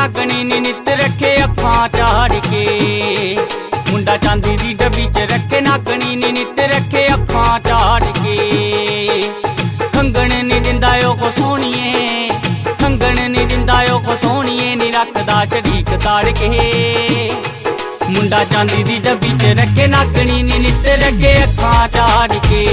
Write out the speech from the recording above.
नागणी नी नित रखे अखां झाड़ के। मुंडा चांदी दी डब्बी च रखे नागणी नी नित रखे अखां झाड़ के। खंगण नी दिंदा को सोहणीए, खंगण नी दिंदा को सोहणीए नी रखदा शरीक ताड़ के। मुंडा चांदी दी डब्बी च रखे नागणी नी नित रखे अखां झाड़ के।